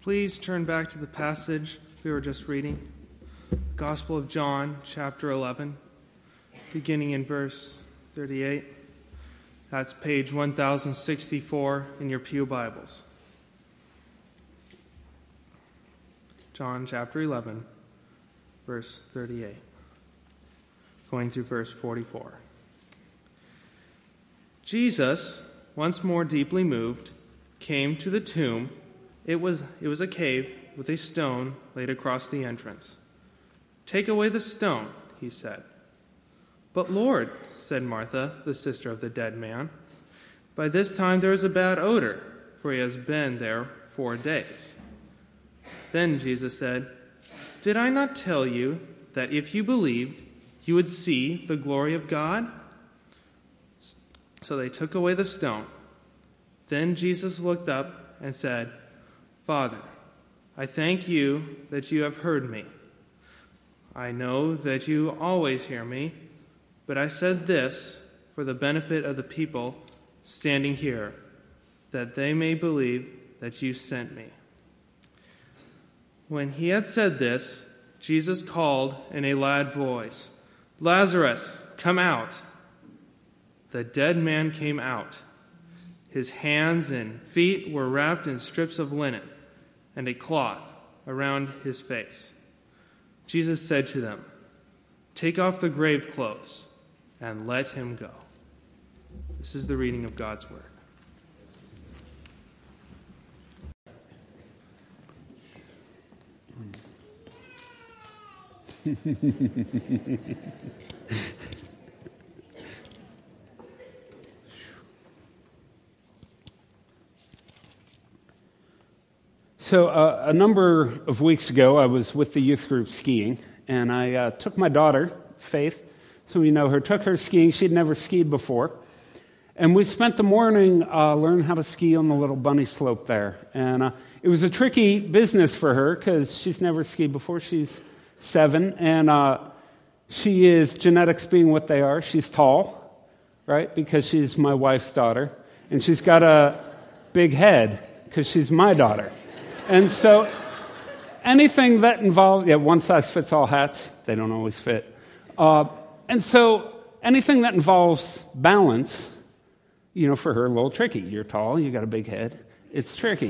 Please turn back to the passage we were just reading, Gospel of John, chapter 11, beginning in verse 38. That's page 1064 in your pew Bibles. John chapter 11, verse 38, going through verse 44. Jesus, once more deeply moved, came to the tomb. It was a cave with a stone laid across the entrance. "Take away the stone," he said. "But Lord," said Martha, the sister of the dead man, "by this time there is a bad odor, for he has been there 4 days." Then Jesus said, "Did I not tell you that if you believed, you would see the glory of God?" So they took away the stone. Then Jesus looked up and said, "Father, I thank you that you have heard me. I know that you always hear me, but I said this for the benefit of the people standing here, that they may believe that you sent me." When he had said this, Jesus called in a loud voice, "Lazarus, come out." The dead man came out. His hands and feet were wrapped in strips of linen, and a cloth around his face. Jesus said to them, "Take off the grave clothes and let him go." This is the reading of God's word. So a number of weeks ago, I was with the youth group skiing, and I took my daughter, Faith, some of you know her, took her skiing. She'd never skied before. And we spent the morning learning how to ski on the little bunny slope there. And it was a tricky business for her because she's never skied before. She's 7, and she is, genetics being what they are, she's tall, right, because she's my wife's daughter. And she's got a big head because she's my daughter. And so anything that involves, one size fits all hats, they don't always fit. And so anything that involves balance, for her, a little tricky. You're tall, you got a big head, it's tricky.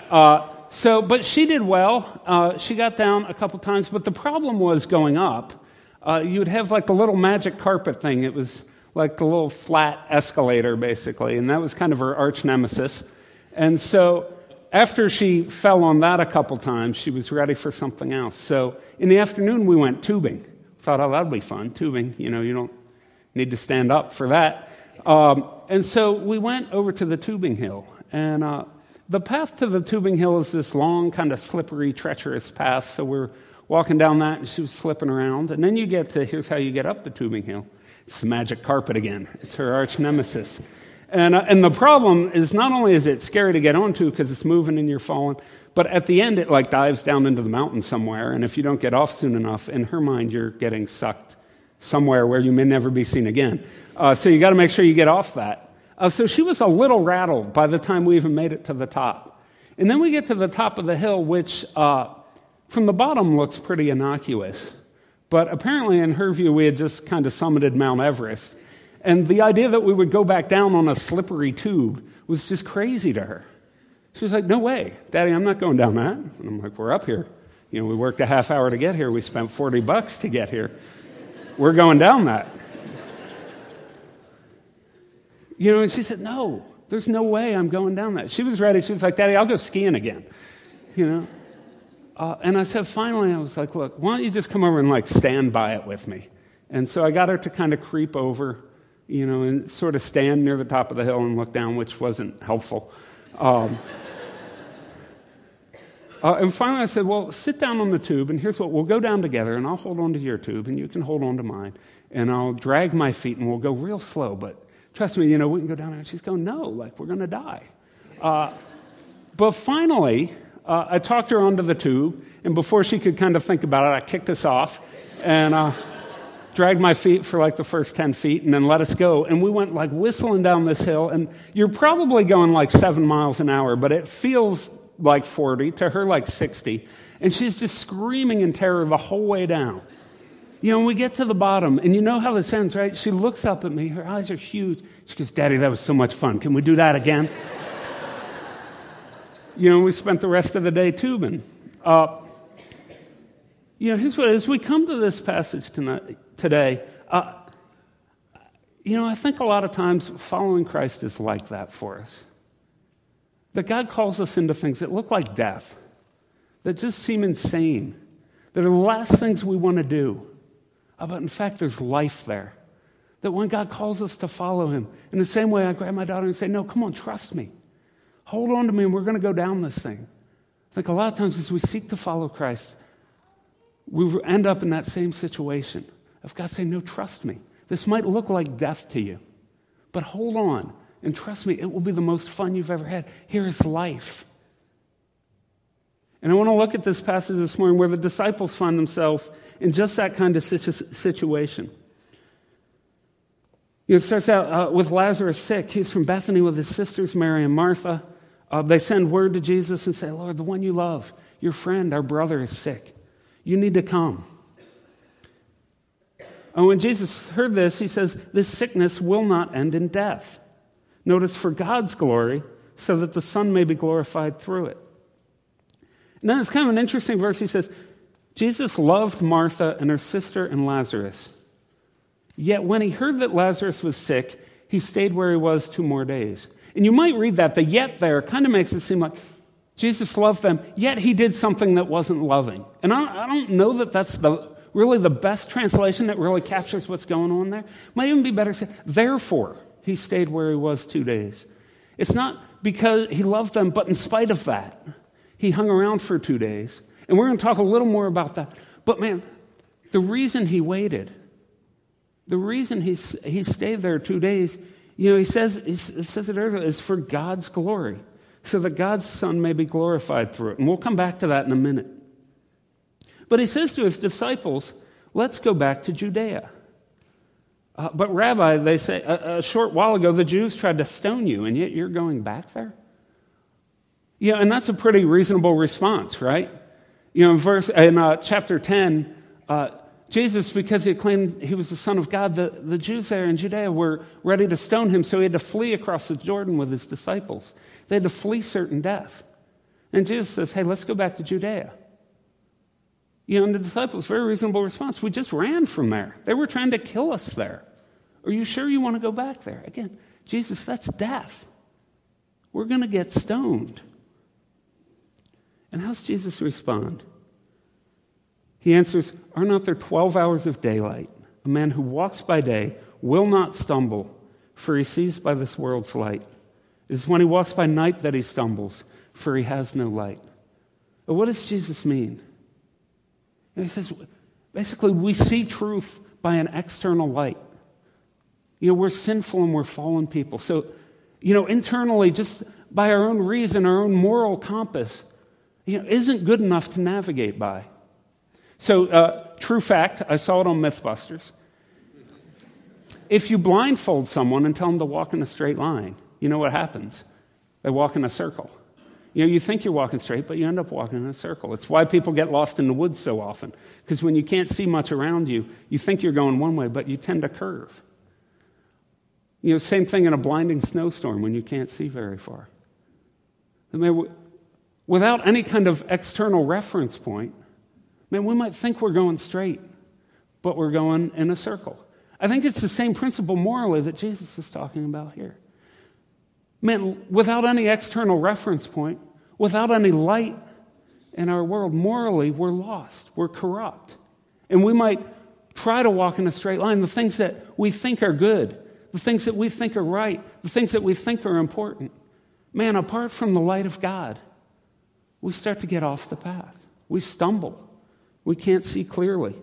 But she did well. She got down a couple times, but the problem was going up. You would have like the little magic carpet thing. It was like the little flat escalator, basically, and that was kind of her arch nemesis. And so after she fell on that a couple times, she was ready for something else. So in the afternoon, we went tubing. Thought, that'll be fun, tubing. You don't need to stand up for that. And so we went over to the tubing hill. And the path to the tubing hill is this long, kind of slippery, treacherous path. So we're walking down that, and she was slipping around. And then you get to, here's how you get up the tubing hill. It's the magic carpet again. It's her arch nemesis. And the problem is not only is it scary to get onto because it's moving and you're falling, but at the end it like dives down into the mountain somewhere, and if you don't get off soon enough, in her mind you're getting sucked somewhere where you may never be seen again. So you got to make sure you get off that. So she was a little rattled by the time we even made it to the top. And then we get to the top of the hill, which from the bottom looks pretty innocuous. But apparently in her view we had just kind of summited Mount Everest. And the idea that we would go back down on a slippery tube was just crazy to her. She was like, "No way, Daddy, I'm not going down that." And I'm like, "We're up here. We worked a half hour to get here. We spent $40 to get here. We're going down that." And she said, "No, there's no way I'm going down that." She was ready. She was like, "Daddy, I'll go skiing again." And I said, finally, I was like, "Look, why don't you just come over and stand by it with me?" And so I got her to kind of creep over, and sort of stand near the top of the hill and look down, which wasn't helpful. And finally I said, "Well, sit down on the tube, and here's what, we'll go down together, and I'll hold on to your tube, and you can hold on to mine, and I'll drag my feet, and we'll go real slow, but trust me, we can go down there." And she's going, "No, we're going to die." But finally, I talked her onto the tube, and before she could kind of think about it, I kicked us off, and dragged my feet for the first 10 feet and then let us go. And we went whistling down this hill. And you're probably going 7 miles an hour, but it feels like 40, to her like 60, and she's just screaming in terror the whole way down. When we get to the bottom, and you know how this ends, right? She looks up at me. Her eyes are huge. She goes, "Daddy, that was so much fun. Can we do that again?" We spent the rest of the day tubing. Here's what, as we come to this passage today, I think a lot of times following Christ is like that for us. That God calls us into things that look like death, that just seem insane, that are the last things we want to do. But in fact, there's life there. That when God calls us to follow him, in the same way I grab my daughter and say, "No, come on, trust me. Hold on to me and we're going to go down this thing." I think a lot of times as we seek to follow Christ, we end up in that same situation of God saying, "No, trust me. This might look like death to you, but hold on and trust me. It will be the most fun you've ever had. Here is life." And I want to look at this passage this morning where the disciples find themselves in just that kind of situation. It starts out with Lazarus sick. He's from Bethany with his sisters, Mary and Martha. They send word to Jesus and say, "Lord, the one you love, your friend, our brother is sick. You need to come." And when Jesus heard this, he says, "This sickness will not end in death." Notice, for God's glory, so that the Son may be glorified through it. And then it's kind of an interesting verse. He says, Jesus loved Martha and her sister and Lazarus. Yet when he heard that Lazarus was sick, he stayed where he was 2 more days. And you might read that. The "yet" there kind of makes it seem like Jesus loved them, yet he did something that wasn't loving. And I don't know that that's really the best translation that really captures what's going on there. Might even be better said, therefore he stayed where he was 2 days. It's not because he loved them, but in spite of that, he hung around for 2 days. And we're going to talk a little more about that. But man, the reason he waited, the reason he stayed there 2 days, he says it earlier, is for God's glory, so that God's Son may be glorified through it. And we'll come back to that in a minute. But he says to his disciples, "Let's go back to Judea." But Rabbi, they say, a short while ago, the Jews tried to stone you, and yet you're going back there? And that's a pretty reasonable response, right? In chapter 10, Jesus, because he claimed he was the Son of God, the Jews there in Judea were ready to stone him, so he had to flee across the Jordan with his disciples. They had to flee certain death. And Jesus says, "Hey, let's go back to Judea." And the disciples, very reasonable response. "We just ran from there. They were trying to kill us there. Are you sure you want to go back there?" Again, Jesus, that's death. We're going to get stoned. And how's Jesus respond? He answers, "Are not there 12 hours of daylight? A man who walks by day will not stumble, for he sees by this world's light. It is when he walks by night that he stumbles, for he has no light." But what does Jesus mean? And he says, basically, we see truth by an external light. We're sinful and we're fallen people. So, internally, just by our own reason, our own moral compass, isn't good enough to navigate by. So, true fact, I saw it on Mythbusters. If you blindfold someone and tell them to walk in a straight line, you know what happens? They walk in a circle. You think you're walking straight, but you end up walking in a circle. It's why people get lost in the woods so often. Because when you can't see much around you, you think you're going one way, but you tend to curve. Same thing in a blinding snowstorm when you can't see very far. Without any kind of external reference point, we might think we're going straight, but we're going in a circle. I think it's the same principle morally that Jesus is talking about here. Without any external reference point, without any light in our world, morally, we're lost. We're corrupt. And we might try to walk in a straight line. The things that we think are good, the things that we think are right, the things that we think are important. Apart from the light of God, we start to get off the path. We stumble. We can't see clearly.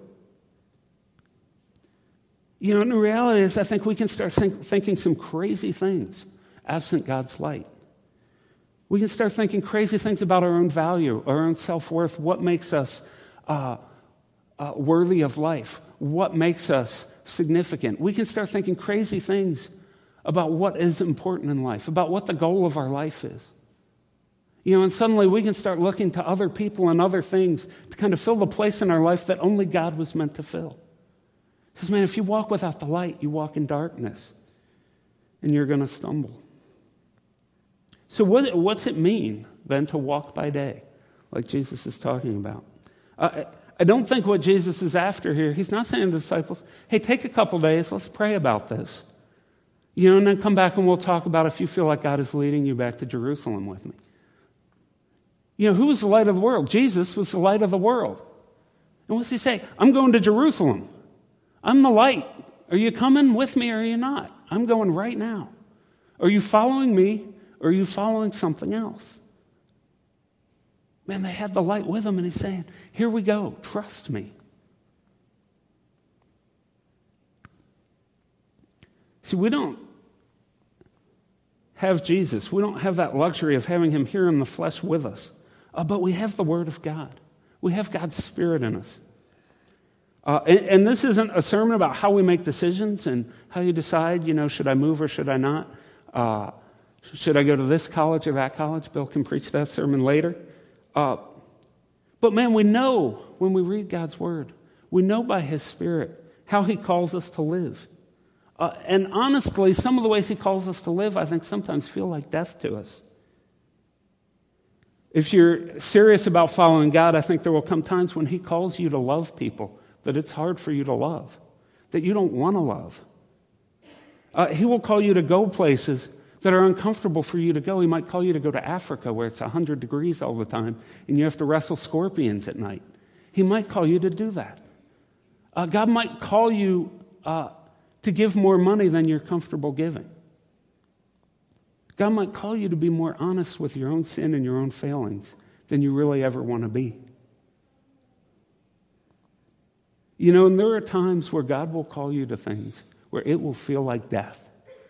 And the reality is, I think we can start thinking some crazy things absent God's light. We can start thinking crazy things about our own value, our own self-worth, what makes us worthy of life, what makes us significant. We can start thinking crazy things about what is important in life, about what the goal of our life is. And suddenly we can start looking to other people and other things to kind of fill the place in our life that only God was meant to fill. He says, man, if you walk without the light, you walk in darkness, and you're going to stumble. So what's it mean, then, to walk by day, like Jesus is talking about? I don't think what Jesus is after here, he's not saying to the disciples, hey, take a couple days, let's pray about this. And then come back and we'll talk about if you feel like God is leading you back to Jerusalem with me. Who was the light of the world? Jesus was the light of the world. And what's he say? I'm going to Jerusalem. I'm the light. Are you coming with me or are you not? I'm going right now. Are you following me or are you following something else? Man, they had the light with them, and he's saying, here we go, trust me. See, we don't have Jesus. We don't have that luxury of having him here in the flesh with us. But we have the Word of God. We have God's Spirit in us. And this isn't a sermon about how we make decisions and how you decide, should I move or should I not? Should I go to this college or that college? Bill can preach that sermon later. But man, we know when we read God's Word, we know by his Spirit how he calls us to live. And honestly, some of the ways he calls us to live, I think sometimes feel like death to us. If you're serious about following God, I think there will come times when he calls you to love people that it's hard for you to love, that you don't want to love. He will call you to go places that are uncomfortable for you to go. He might call you to go to Africa where it's 100 degrees all the time and you have to wrestle scorpions at night. He might call you to do that. God might call you to give more money than you're comfortable giving. God might call you to be more honest with your own sin and your own failings than you really ever want to be. And there are times where God will call you to things where it will feel like death.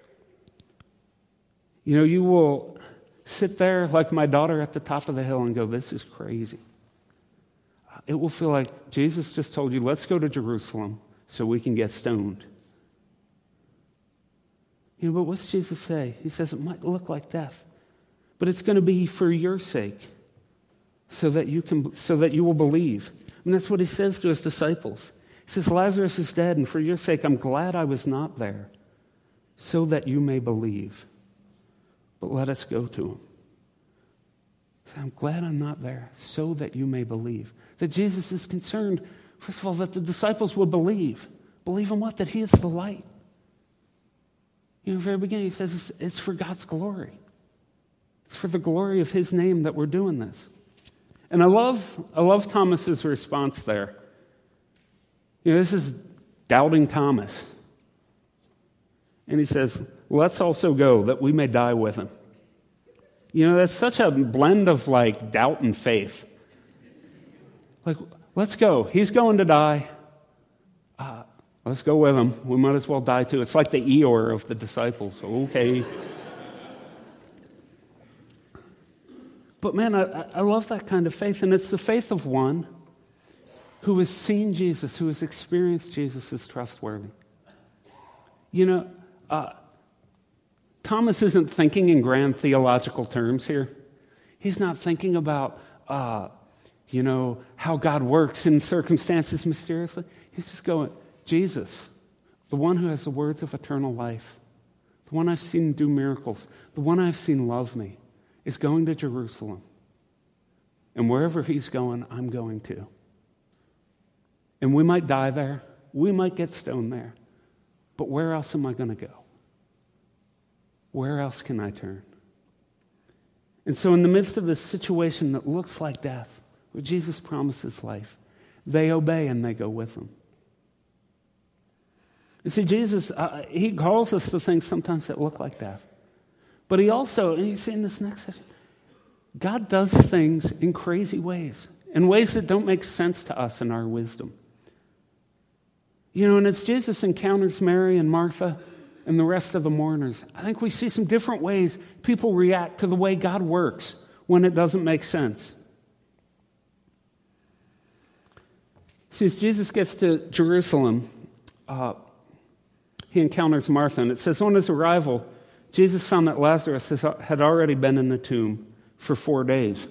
You will sit there like my daughter at the top of the hill and go, this is crazy. It will feel like Jesus just told you, let's go to Jerusalem so we can get stoned. But what's Jesus say? He says it might look like death, but it's going to be for your sake so that you will believe. And that's what he says to his disciples. He says, Lazarus is dead, and for your sake, I'm glad I was not there so that you may believe. But let us go to him. I'm glad I'm not there so that you may believe. That Jesus is concerned, first of all, that the disciples would believe. Believe in what? That he is the light. In the very beginning, he says it's for God's glory. It's for the glory of his name that we're doing this. And I love Thomas's response there. This is doubting Thomas. And he says, let's also go that we may die with him. That's such a blend of doubt and faith. Let's go. He's going to die. Let's go with him. We might as well die too. It's like the Eeyore of the disciples. Okay. But man, I love that kind of faith. And it's the faith of one who has seen Jesus, who has experienced Jesus as trustworthy. Thomas isn't thinking in grand theological terms here. He's not thinking about, how God works in circumstances mysteriously. He's just going, Jesus, the one who has the words of eternal life, the one I've seen do miracles, the one I've seen love me, is going to Jerusalem. And wherever he's going, I'm going too. And we might die there. We might get stoned there. But where else am I going to go? Where else can I turn? And so in the midst of this situation that looks like death, where Jesus promises life, they obey and they go with him. You see, Jesus, he calls us to things sometimes that look like death. But he also, and you see in this next section, God does things in crazy ways, in ways that don't make sense to us in our wisdom. And as Jesus encounters Mary and Martha and the rest of the mourners, I think we see some different ways people react to the way God works when it doesn't make sense. See, as Jesus gets to Jerusalem, he encounters Martha, and it says on his arrival, Jesus found that Lazarus had already been in the tomb for 4 days.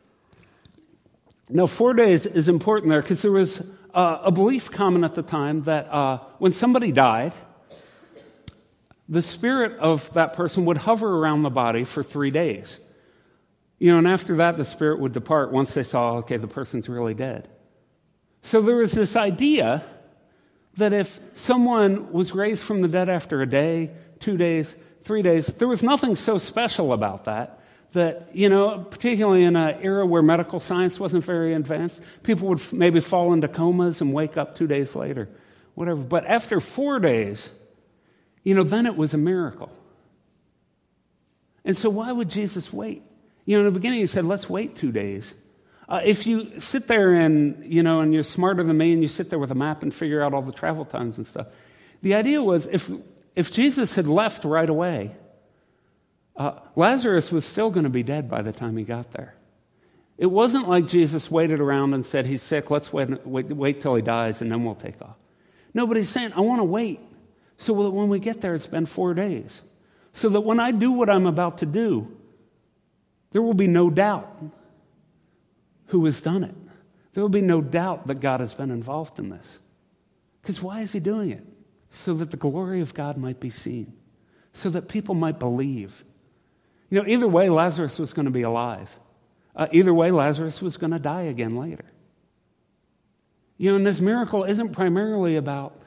Now, 4 days is important there because there was a belief common at the time that when somebody died, the spirit of that person would hover around the body for 3 days. And after that, the spirit would depart once they saw, okay, the person's really dead. So there was this idea that if someone was raised from the dead after a day, 2 days, 3 days, there was nothing so special about that, particularly in an era where medical science wasn't very advanced, people would maybe fall into comas and wake up 2 days later, whatever. But after 4 days, then it was a miracle. And so why would Jesus wait? In the beginning he said, let's wait 2 days. If you sit there and you're smarter than me and you sit there with a map and figure out all the travel times and stuff, the idea was if Jesus had left right away, Lazarus was still going to be dead by the time he got there. It wasn't like Jesus waited around and said, he's sick, let's wait till he dies and then we'll take off. No, but he's saying, I want to wait so that when we get there, it's been 4 days. So that when I do what I'm about to do, there will be no doubt who has done it. There will be no doubt that God has been involved in this. Because why is he doing it? So that the glory of God might be seen. So that people might believe. Either way, Lazarus was going to be alive. Either way, Lazarus was going to die again later. And this miracle isn't primarily about,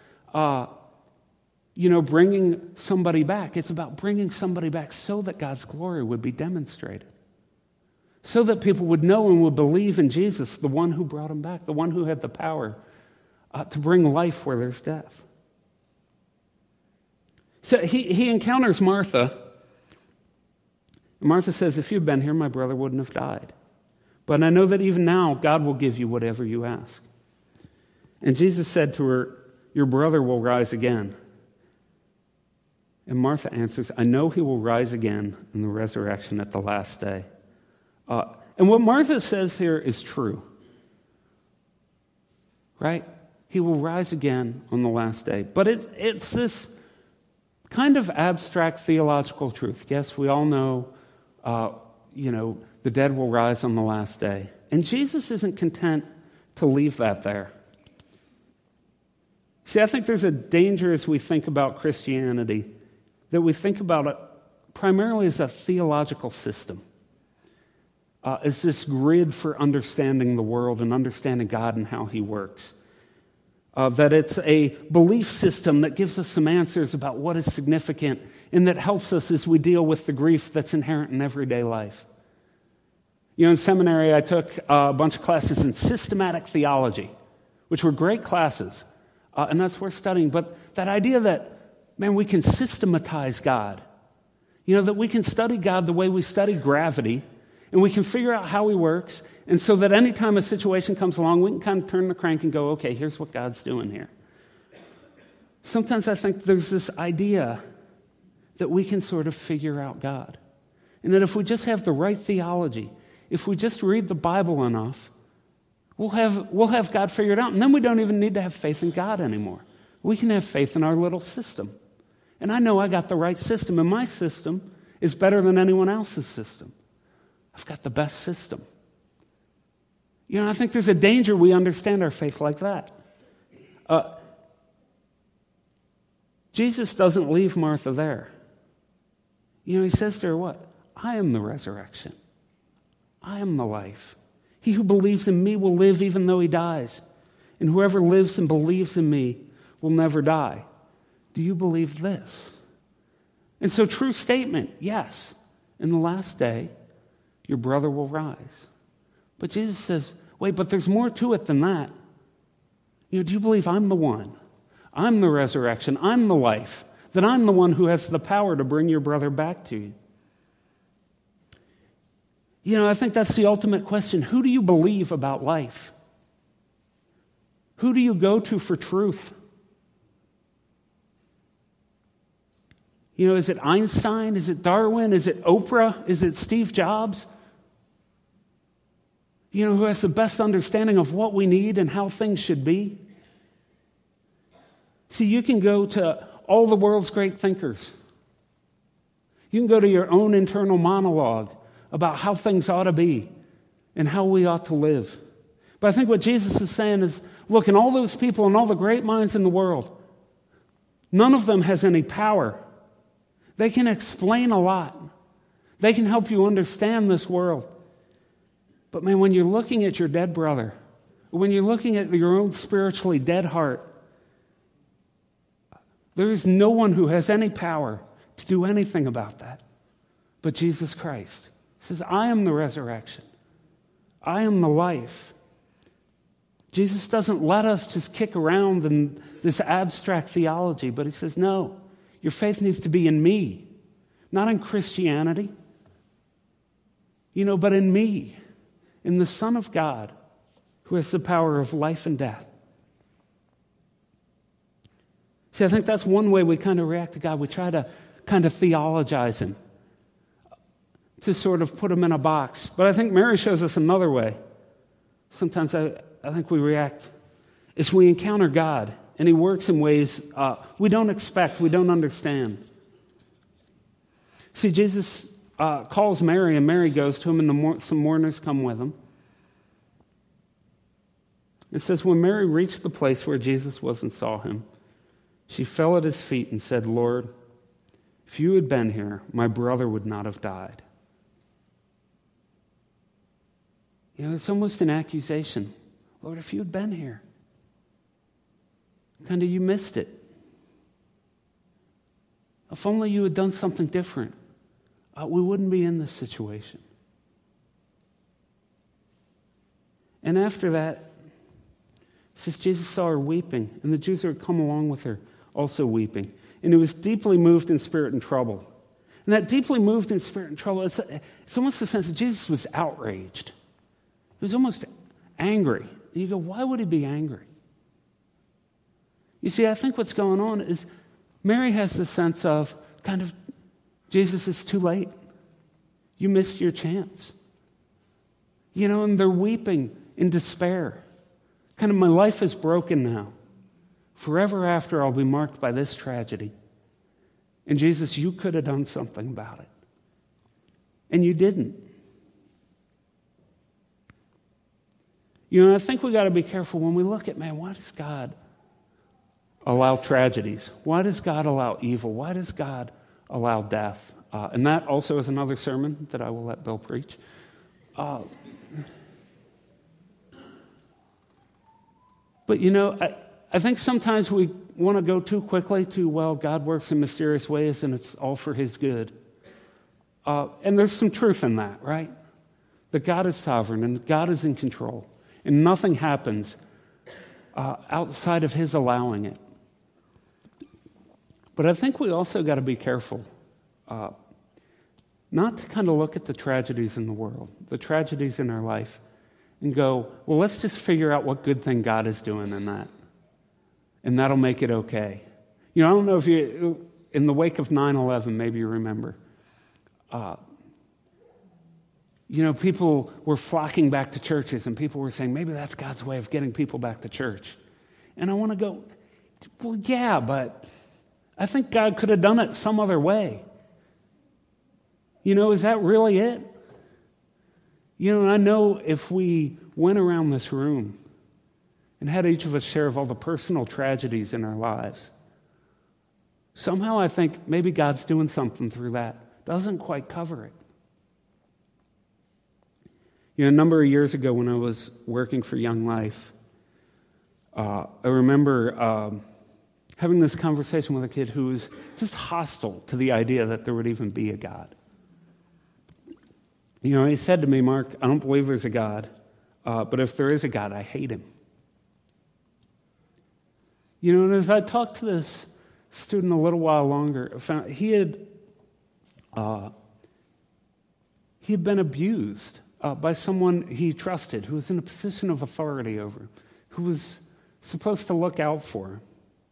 bringing somebody back. It's about bringing somebody back so that God's glory would be demonstrated. So that people would know and would believe in Jesus, the one who brought him back, the one who had the power to bring life where there's death. So he encounters Martha. Martha says, if you'd been here, my brother wouldn't have died. But I know that even now, God will give you whatever you ask. And Jesus said to her, your brother will rise again. And Martha answers, I know he will rise again in the resurrection at the last day. And what Martha says here is true. Right? He will rise again on the last day. But it's this kind of abstract theological truth. Yes, we all know, the dead will rise on the last day. And Jesus isn't content to leave that there. See, I think there's a danger as we think about Christianity that we think about it primarily as a theological system. As this grid for understanding the world and understanding God and how he works. That it's a belief system that gives us some answers about what is significant and that helps us as we deal with the grief that's inherent in everyday life. In seminary, I took a bunch of classes in systematic theology, which were great classes, and that's worth studying. But that idea that, we can systematize God, that we can study God the way we study gravity, and we can figure out how he works, and so that any time a situation comes along, we can kind of turn the crank and go, okay, here's what God's doing here. Sometimes I think there's this idea that we can sort of figure out God. And that if we just have the right theology, if we just read the Bible enough, we'll have God figured out. And then we don't even need to have faith in God anymore. We can have faith in our little system. And I know I got the right system, and my system is better than anyone else's system. I've got the best system. I think there's a danger we understand our faith like that. Jesus doesn't leave Martha there. He says to her, what? I am the resurrection. I am the life. He who believes in me will live even though he dies. And whoever lives and believes in me will never die. Do you believe this? And so, true statement, yes. In the last day, your brother will rise. But Jesus says, wait, but there's more to it than that. Do you believe I'm the one? I'm the resurrection. I'm the life. That I'm the one who has the power to bring your brother back to you. I think that's the ultimate question. Who do you believe about life? Who do you go to for truth? Is it Einstein? Is it Darwin? Is it Oprah? Is it Steve Jobs? Who has the best understanding of what we need and how things should be? See, you can go to all the world's great thinkers. You can go to your own internal monologue about how things ought to be and how we ought to live. But I think what Jesus is saying is, look, in all those people and all the great minds in the world, none of them has any power. They can explain a lot. They can help you understand this world. But man, when you're looking at your dead brother, when you're looking at your own spiritually dead heart, there is no one who has any power to do anything about that but Jesus Christ. He says, I am the resurrection. I am the life. Jesus doesn't let us just kick around in this abstract theology, but he says, no, your faith needs to be in me, not in Christianity, but in me, in the Son of God, who has the power of life and death. See, I think that's one way we kind of react to God. We try to kind of theologize him, to sort of put him in a box. But I think Mary shows us another way. Sometimes I think we react as we encounter God, and he works in ways we don't expect, we don't understand. See, Jesus calls Mary, and Mary goes to him, and some mourners come with him. It says, when Mary reached the place where Jesus was and saw him, she fell at his feet and said, Lord, if you had been here, my brother would not have died. It's almost an accusation. Lord, if you had been here, kind of you missed it. If only you had done something different, we wouldn't be in this situation. And after that, it says Jesus saw her weeping, and the Jews who had come along with her also weeping. And he was deeply moved in spirit and troubled. And that deeply moved in spirit and trouble, it's almost the sense that Jesus was outraged. He was almost angry. And you go, why would he be angry? You see, I think what's going on is Mary has the sense of kind of, Jesus, it's too late. You missed your chance. And they're weeping in despair. Kind of, my life is broken now. Forever after, I'll be marked by this tragedy. And Jesus, you could have done something about it. And you didn't. I think we got to be careful when we look at, why does God allow tragedies? Why does God allow evil? Why does God allow death? And that also is another sermon that I will let Bill preach. But I think sometimes we want to go too quickly to, God works in mysterious ways and it's all for his good. And there's some truth in that, right? That God is sovereign and God is in control. And nothing happens outside of his allowing it. But I think we also got to be careful not to kind of look at the tragedies in the world, the tragedies in our life, and go, well, let's just figure out what good thing God is doing in that. And that'll make it okay. I don't know if you, in the wake of 9/11, maybe you remember, people were flocking back to churches, and people were saying, maybe that's God's way of getting people back to church. And I want to go, well, yeah, but I think God could have done it some other way. Is that really it? And I know if we went around this room and had each of us share of all the personal tragedies in our lives, somehow I think maybe God's doing something through that. Doesn't quite cover it. A number of years ago when I was working for Young Life, I remember having this conversation with a kid who was just hostile to the idea that there would even be a God. He said to me, Mark, I don't believe there's a God, but if there is a God, I hate him. And as I talked to this student a little while longer, I found he had been abused by someone he trusted, who was in a position of authority over him, who was supposed to look out for him.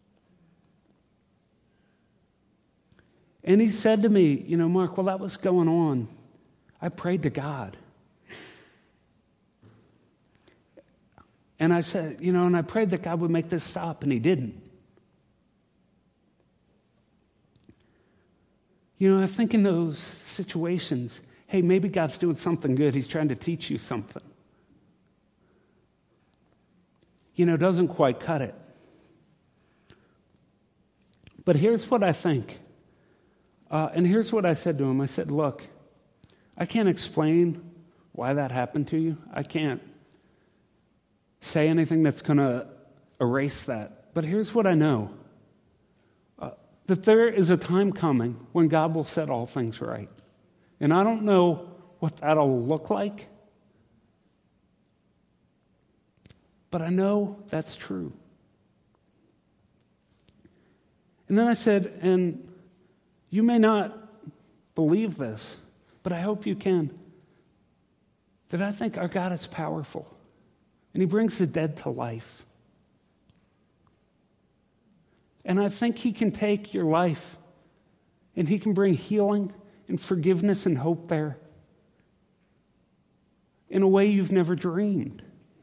And he said to me, Mark, while that was going on, I prayed to God. And I said, and I prayed that God would make this stop, and he didn't. I think in those situations, hey, maybe God's doing something good. He's trying to teach you something. Doesn't quite cut it. But here's what I think. And here's what I said to him. I said, look, I can't explain why that happened to you. I can't say anything that's going to erase that. But here's what I know. That there is a time coming when God will set all things right. And I don't know what that'll look like. But I know that's true. And then I said, and you may not believe this, but I hope you can, that I think our God is powerful. And he brings the dead to life. And I think he can take your life and he can bring healing and forgiveness and hope there in a way you've never dreamed.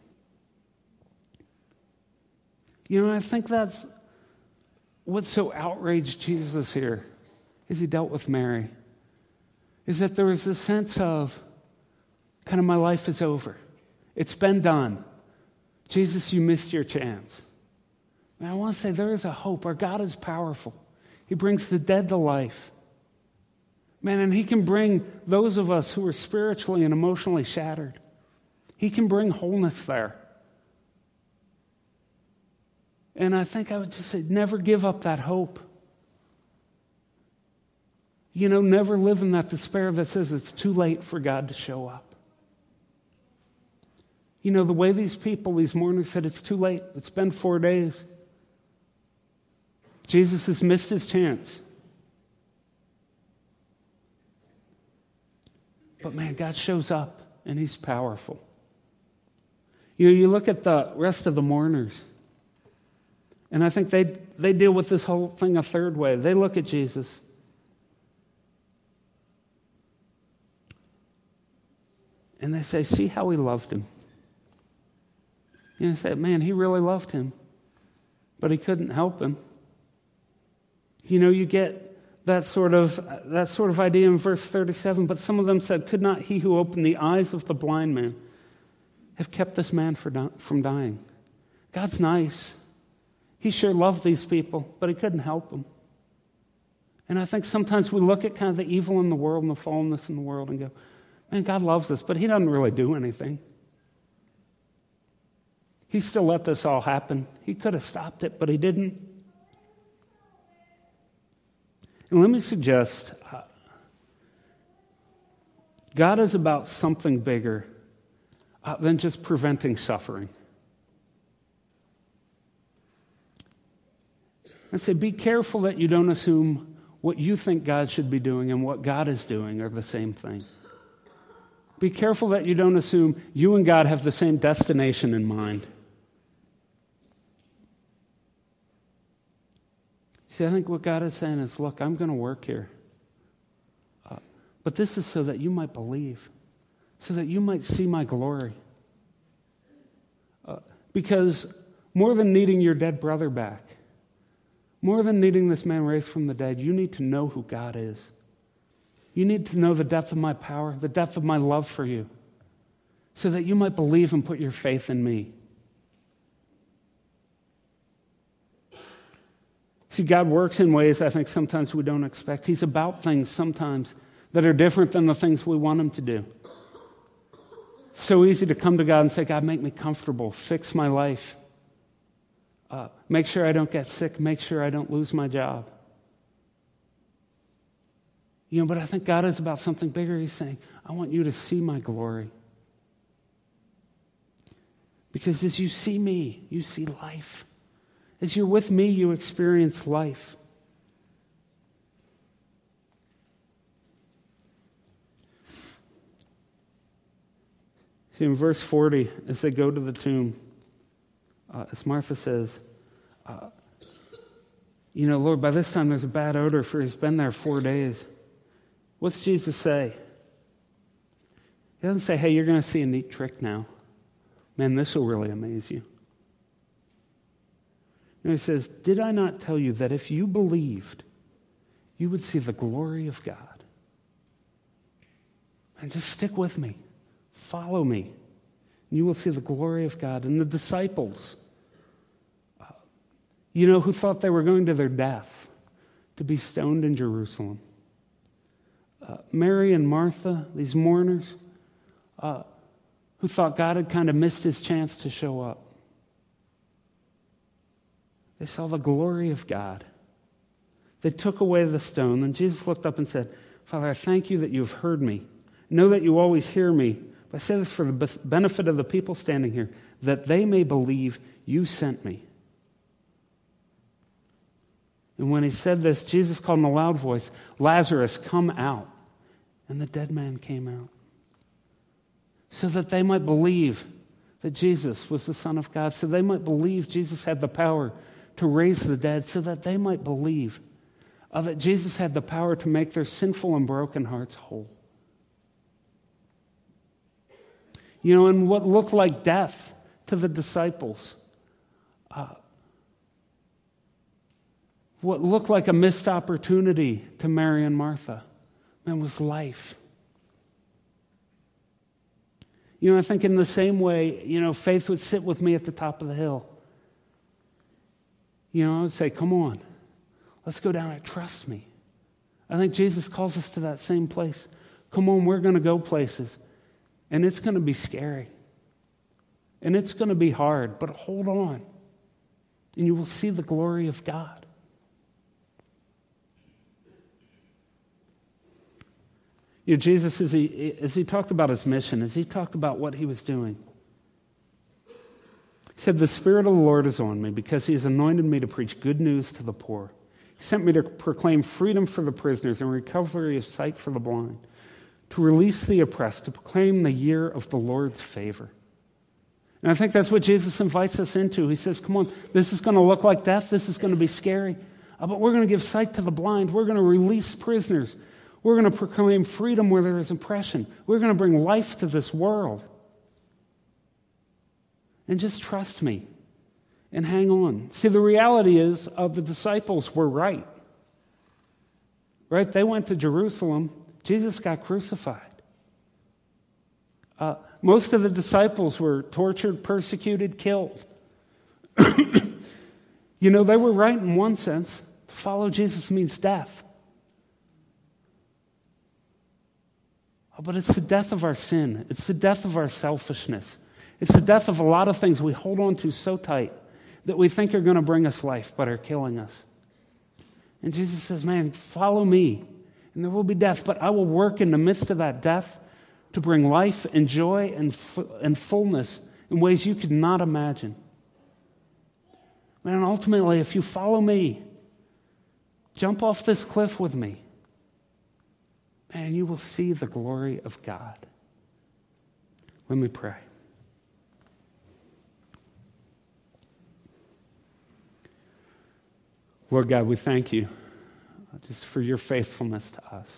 I think that's what so outraged Jesus here as he dealt with Mary, is that there was this sense of kind of my life is over. It's been done. Jesus, you missed your chance. And I want to say there is a hope. Our God is powerful. He brings the dead to life. Man, and he can bring those of us who are spiritually and emotionally shattered. He can bring wholeness there. And I think I would just say, never give up that hope. Never live in that despair that says it's too late for God to show up. The way these mourners said, it's too late. It's been 4 days. Jesus has missed his chance. But man, God shows up and he's powerful. You look at the rest of the mourners, and I think they deal with this whole thing a third way. They look at Jesus. And they say, see how he loved him. And I say, man, he really loved him. But he couldn't help him. You get that sort of idea in verse 37. But some of them said, could not he who opened the eyes of the blind man have kept this man from dying? God's nice. He sure loved these people, but he couldn't help them. And I think sometimes we look at kind of the evil in the world and the fallenness in the world and go, man, God loves us, but he doesn't really do anything. He still let this all happen. He could have stopped it, but he didn't. And let me suggest, God is about something bigger than just preventing suffering. I say, be careful that you don't assume what you think God should be doing and what God is doing are the same thing. Be careful that you don't assume you and God have the same destination in mind. See, I think what God is saying is, look, I'm going to work here. But this is so that you might believe, so that you might see my glory. Because more than needing your dead brother back, more than needing this man raised from the dead, you need to know who God is. You need to know the depth of my power, the depth of my love for you, so that you might believe and put your faith in me. See, God works in ways I think sometimes we don't expect. He's about things sometimes that are different than the things we want him to do. It's so easy to come to God and say, God, make me comfortable, fix my life. Make sure I don't get sick, make sure I don't lose my job. But I think God is about something bigger. He's saying, I want you to see my glory. Because as you see me, you see life. As you're with me, you experience life. See, in verse 40, as they go to the tomb, as Martha says, Lord, by this time there's a bad odor, for he's been there 4 days. What's Jesus say? He doesn't say, hey, you're going to see a neat trick now. Man, this will really amaze you. He says, did I not tell you that if you believed, you would see the glory of God? And just stick with me. Follow me. And you will see the glory of God. And the disciples, who thought they were going to their death, to be stoned in Jerusalem. Mary and Martha, these mourners, who thought God had kind of missed his chance to show up. They saw the glory of God. They took away the stone, and Jesus looked up and said, Father, I thank you that you have heard me. Know that you always hear me. But I say this for the benefit of the people standing here, that they may believe you sent me. And when he said this, Jesus called in a loud voice, Lazarus, come out. And the dead man came out. So that they might believe that Jesus was the Son of God, so they might believe Jesus had the power to raise the dead, so that they might believe that Jesus had the power to make their sinful and broken hearts whole. And what looked like death to the disciples, what looked like a missed opportunity to Mary and Martha, was life. I think in the same way, faith would sit with me at the top of the hill. I would say, come on, let's go down and trust me. I think Jesus calls us to that same place. Come on, we're going to go places. And it's going to be scary. And it's going to be hard, but hold on. And you will see the glory of God. Jesus, as he talked about his mission, as he talked about what he was doing, he said, the Spirit of the Lord is on me because he has anointed me to preach good news to the poor. He sent me to proclaim freedom for the prisoners and recovery of sight for the blind, to release the oppressed, to proclaim the year of the Lord's favor. And I think that's what Jesus invites us into. He says, come on, this is going to look like death. This is going to be scary. But we're going to give sight to the blind. We're going to release prisoners. We're going to proclaim freedom where there is oppression. We're going to bring life to this world. And just trust me and hang on. See, the reality is the disciples were right. Right? They went to Jerusalem. Jesus got crucified. Most of the disciples were tortured, persecuted, killed. They were right in one sense. To follow Jesus means death. But it's the death of our sin. It's the death of our selfishness. It's the death of a lot of things we hold on to so tight that we think are going to bring us life, but are killing us. And Jesus says, man, follow me. And there will be death, but I will work in the midst of that death to bring life and joy and fullness in ways you could not imagine. Man, ultimately, if you follow me, jump off this cliff with me, man, you will see the glory of God. Let me pray. Lord God, we thank you just for your faithfulness to us.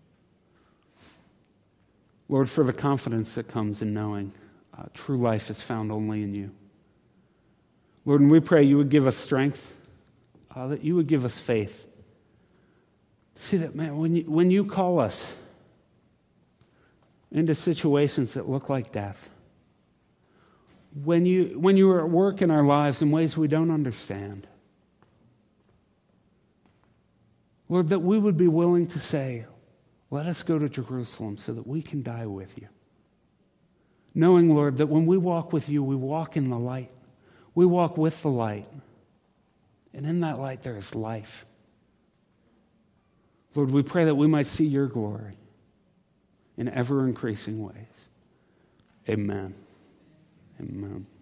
Lord, for the confidence that comes in knowing true life is found only in you. Lord, and we pray you would give us strength, that you would give us faith. See that, man, when you call us into situations that look like death, when you are at work in our lives in ways we don't understand, Lord, that we would be willing to say, let us go to Jerusalem so that we can die with you. Knowing, Lord, that when we walk with you, we walk in the light. We walk with the light. And in that light, there is life. Lord, we pray that we might see your glory in ever-increasing ways. Amen. Amen.